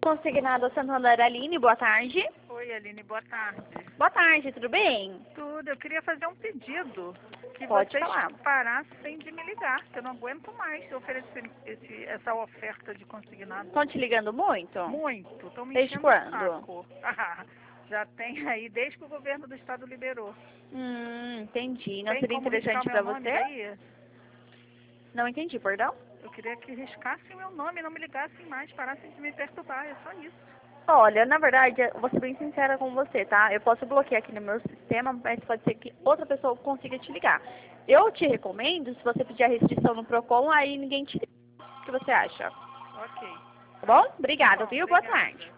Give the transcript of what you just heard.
Consignado Santander, Aline, boa tarde. Oi, Aline, boa tarde. Boa tarde, tudo bem? Tudo, eu queria fazer um pedido. Que Pode vocês falar. parassem de me ligar, que eu não aguento mais oferecer essa oferta de consignado. Estão te ligando muito? Muito, estão me Desde enchendo o quando? saco. Já tem aí, desde que o governo do estado liberou. Entendi. Não Tem seria como riscar interessante meu pra nome você? aí? Não entendi, perdão? Eu queria que riscassem meu nome, não me ligassem mais, parassem de me perturbar, é só isso. Olha, na verdade, eu vou ser bem sincera com você, tá? Eu posso bloquear aqui no meu sistema, mas pode ser que outra pessoa consiga te ligar. Eu te recomendo, se você pedir a restrição no Procon, aí ninguém te liga. O que você acha? Ok. Tá bom? Obrigada, Bom, viu? Boa obrigada. tarde.